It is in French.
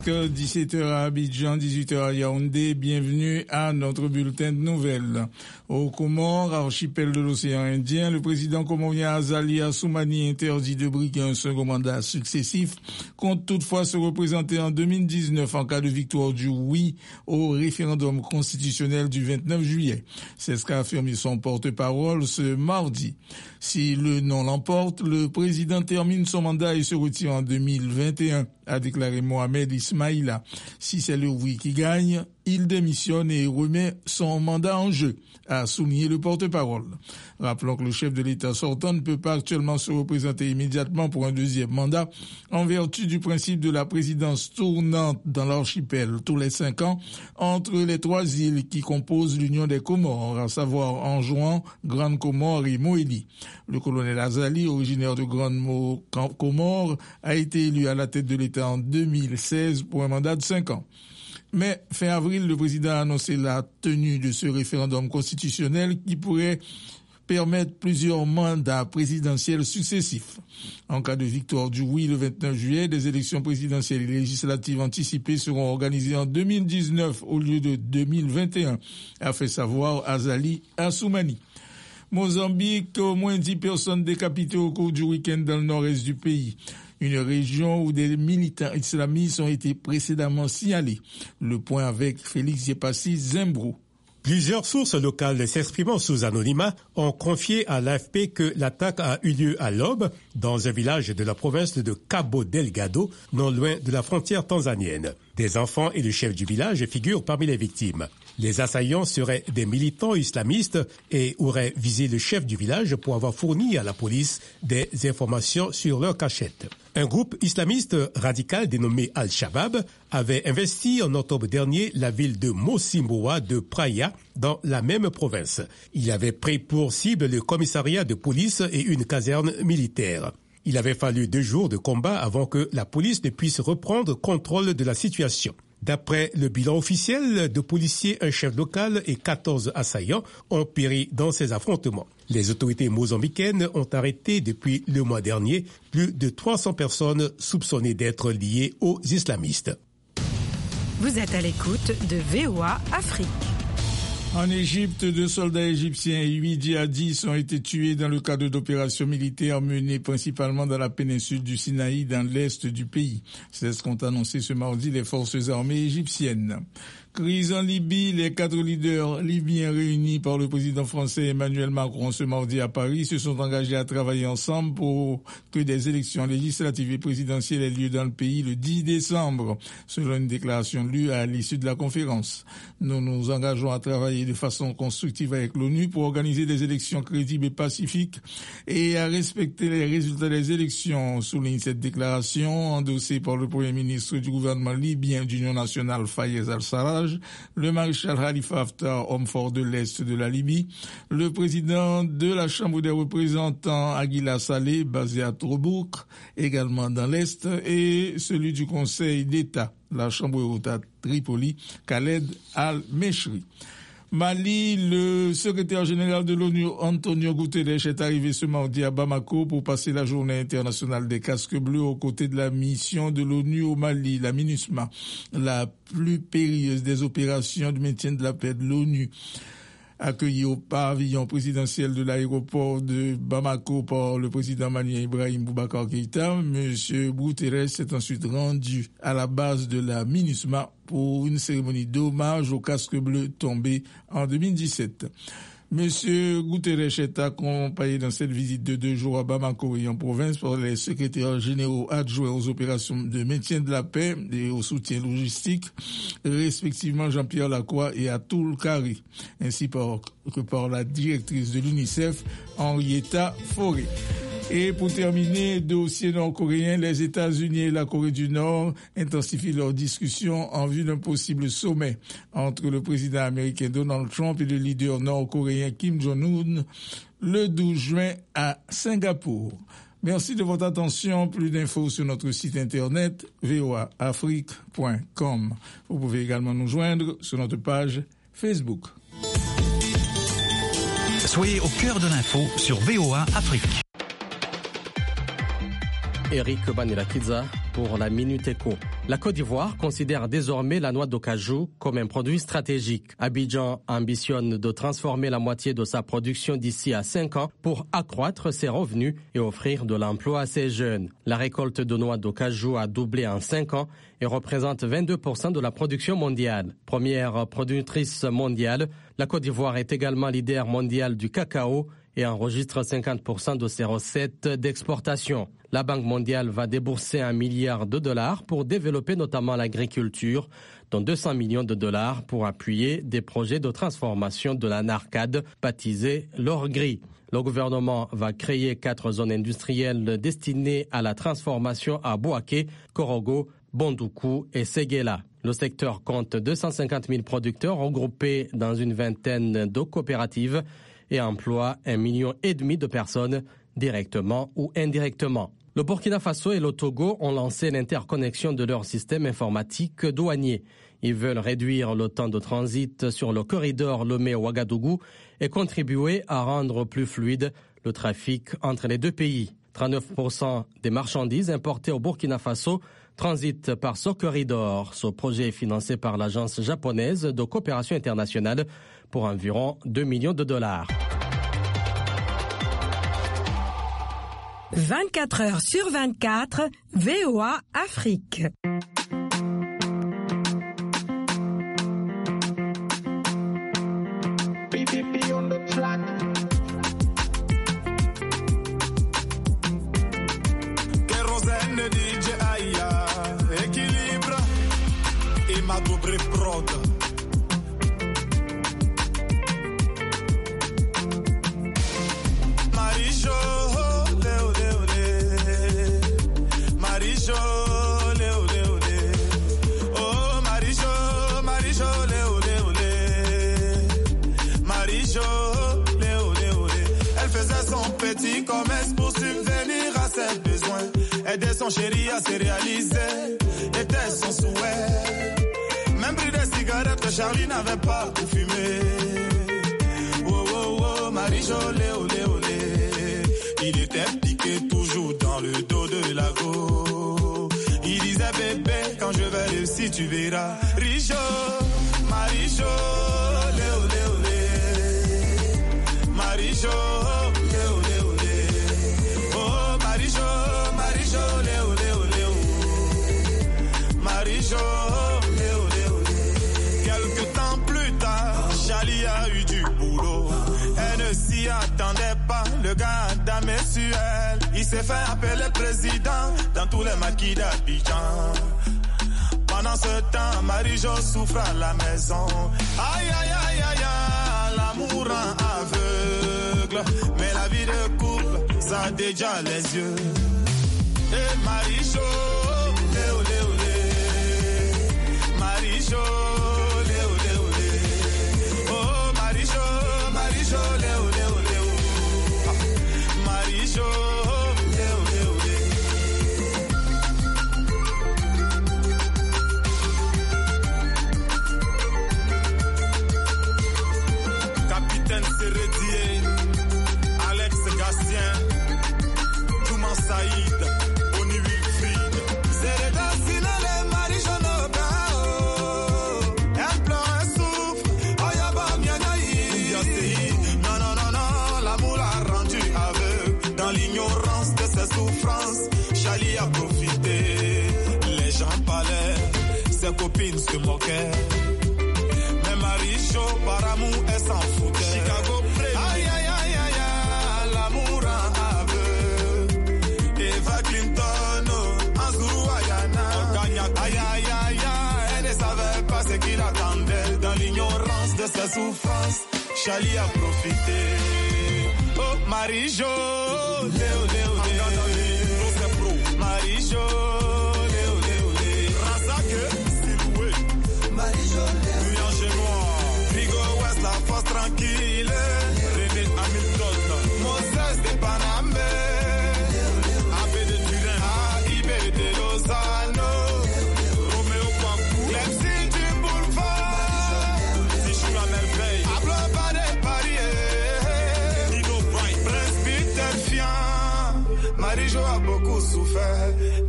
17h à Abidjan, 18h à Yaoundé. Bienvenue à notre bulletin de nouvelles. Aux Comores, archipel de l'océan Indien, le président comorien Azali Assoumani interdit de briguer un second mandat successif, compte toutefois se représenter en 2019 en cas de victoire du oui au référendum constitutionnel du 29 juillet. C'est ce qu'a affirmé son porte-parole ce mardi. Si le non l'emporte, le président termine son mandat et se retire en 2021, a déclaré Mohamed Ismaïla. Si c'est le oui qui gagne, il démissionne et remet son mandat en jeu, a souligné le porte-parole. Rappelons que le chef de l'État sortant ne peut pas actuellement se représenter immédiatement pour un deuxième mandat en vertu du principe de la présidence tournante dans l'archipel tous les 5 ans entre les 3 îles qui composent l'Union des Comores, à savoir Anjouan, Grande Comore et Moélie. Le colonel Azali, originaire de Grande Comore, a été élu à la tête de l'État en 2016 pour un mandat de 5 ans. Mais fin avril, le président a annoncé la tenue de ce référendum constitutionnel qui pourrait permettre plusieurs mandats présidentiels successifs. En cas de victoire du oui le 29 juillet, des élections présidentielles et législatives anticipées seront organisées en 2019 au lieu de 2021, a fait savoir Azali Assoumani. Mozambique, au moins 10 personnes décapitées au cours du week-end dans le nord-est du pays. Une région où des militants islamistes ont été précédemment signalés. Le point avec Félix Yepassi Zembro. Plusieurs sources locales s'exprimant sous anonymat ont confié à l'AFP que l'attaque a eu lieu à l'aube dans un village de la province de Cabo Delgado, non loin de la frontière tanzanienne. Des enfants et le chef du village figurent parmi les victimes. Les assaillants seraient des militants islamistes et auraient visé le chef du village pour avoir fourni à la police des informations sur leur cachette. Un groupe islamiste radical dénommé Al-Shabaab avait investi en octobre dernier la ville de Mocimboa de Praia dans la même province. Il avait pris pour cible le commissariat de police et une caserne militaire. Il avait fallu 2 jours de combat avant que la police ne puisse reprendre contrôle de la situation. D'après le bilan officiel, 2 policiers, un chef local et 14 assaillants ont péri dans ces affrontements. Les autorités mozambicaines ont arrêté depuis le mois dernier plus de 300 personnes soupçonnées d'être liées aux islamistes. Vous êtes à l'écoute de VOA Afrique. En Égypte, 2 soldats égyptiens et 8 djihadistes ont été tués dans le cadre d'opérations militaires menées principalement dans la péninsule du Sinaï, dans l'est du pays. C'est ce qu'ont annoncé ce mardi les forces armées égyptiennes. Crise en Libye, les 4 leaders libyens réunis par le président français Emmanuel Macron ce mardi à Paris se sont engagés à travailler ensemble pour que des élections législatives et présidentielles aient lieu dans le pays le 10 décembre, selon une déclaration lue à l'issue de la conférence. Nous nous engageons à travailler de façon constructive avec l'ONU pour organiser des élections crédibles et pacifiques et à respecter les résultats des élections, souligne cette déclaration endossée par le premier ministre du gouvernement libyen d'Union nationale Fayez al-Sarraj, le maréchal Khalifa Haftar, homme fort de l'Est de la Libye, le président de la Chambre des représentants Aguila Saleh, basé à Tobrouk, également dans l'Est, et celui du Conseil d'État, la Chambre haute à Tripoli, Khaled al-Meshri. Mali, le secrétaire général de l'ONU, Antonio Guterres, est arrivé ce mardi à Bamako pour passer la journée internationale des casques bleus aux côtés de la mission de l'ONU au Mali, la MINUSMA, la plus périlleuse des opérations de maintien de la paix de l'ONU. Accueilli au pavillon présidentiel de l'aéroport de Bamako par le président malien Ibrahim Boubacar Keïta, M. Guterres s'est ensuite rendu à la base de la MINUSMA pour une cérémonie d'hommage aux casques bleus tombés en 2017. Monsieur Guterres est accompagné dans cette visite de 2 jours à Bamako et en province par les secrétaires généraux adjoints aux opérations de maintien de la paix et au soutien logistique, respectivement Jean-Pierre Lacroix et Atul Kari, ainsi que par la directrice de l'UNICEF, Henrietta Fauré. Et pour terminer, dossier nord-coréen, les États-Unis et la Corée du Nord intensifient leurs discussions en vue d'un possible sommet entre le président américain Donald Trump et le leader nord-coréen Kim Jong-un le 12 juin à Singapour. Merci de votre attention. Plus d'infos sur notre site internet voaafrique.com. Vous pouvez également nous joindre sur notre page Facebook. Soyez au cœur de l'info sur VOA Afrique. Eric Banelakiza pour la Minute Éco. La Côte d'Ivoire considère désormais la noix d'acajou comme un produit stratégique. Abidjan ambitionne de transformer la moitié de sa production d'ici à 5 ans pour accroître ses revenus et offrir de l'emploi à ses jeunes. La récolte de noix d'acajou a doublé en 5 ans et représente 22% de la production mondiale. Première productrice mondiale, la Côte d'Ivoire est également leader mondial du cacao et enregistre 50% de ses recettes d'exportation. La Banque mondiale va débourser $1 milliard pour développer notamment l'agriculture, dont $200 millions pour appuyer des projets de transformation de la NARCAD, baptisée l'or gris. Le gouvernement va créer 4 zones industrielles destinées à la transformation à Bouaké, Korogo, Bondoukou et Séguéla. Le secteur compte 250 000 producteurs regroupés dans une vingtaine de coopératives et emploie 1,5 million de personnes directement ou indirectement. Le Burkina Faso et le Togo ont lancé l'interconnexion de leur système informatique douanier. Ils veulent réduire le temps de transit sur le corridor Lomé-Ouagadougou et contribuer à rendre plus fluide le trafic entre les deux pays. 39% des marchandises importées au Burkina Faso transitent par ce corridor. Ce projet est financé par l'agence japonaise de coopération internationale pour environ $2 millions. 24 heures sur 24, VOA Afrique. Kérosène DJ Aya, équilibre et ma double prod. Commerce pour subvenir à ses besoins. Aider son chéri à se réaliser était son souhait. Même pris des cigarettes que Charlie n'avait pas pour fumer. Oh oh oh, Marie-Jo, olé olé olé. Il était piqué toujours dans le dos de la go. Il disait bébé, quand je vais réussir tu verras. Rijo, Marie-Jo, olé olé olé. Marie-Jo. Quelques temps plus tard, Charlie a eu du boulot. Elle ne s'y attendait pas, le gars a damé sur elle. Il s'est fait appeler président dans tous les maquis d'Abidjan. Pendant ce temps, Marie-Jo souffre à la maison. Aïe aïe aïe aïe aïe, l'amour rend aveugle. Mais la vie de couple, ça a déjà les yeux. Et Marie-Jo, olé olé olé. Marie-Jo, olé olé olé. Oh Marie-Jo, Marie-Jo, olé olé olé. Marie-Jo, olé olé olé. Capitaine Sérédier, Alex Gastien, Touman Saïd. Charlie a profité, les gens parlaient, ses copines se moquaient. Mais Marie-Jo, par amour, elle s'en foutait. Chicago Pré. Aïe aïe aïe aïe aïe, l'amour rend aveugle. Eva Clinton, Anzuru Ayana. Aïe aïe aïe aïe, elle ne savait pas ce qu'il attendait. Dans l'ignorance de ses souffrances, Charlie a profité. Oh Marie-Jo, léo léo léo. Marie-Jo, olé olé olé. Razake, Siloué. Marie-Jo, Bouillant chez moi. Rigo West, la force tranquille. René Hamilton. Moses de Paname. Abbé de Turin. AIB de Lozano. Roméo Kwaku. Clemson du boulevard. Tichou la merveille. Pablo Bade Paris. Dino Bright. Prince Peter Fian. Marie-Jo a beaucoup souffert.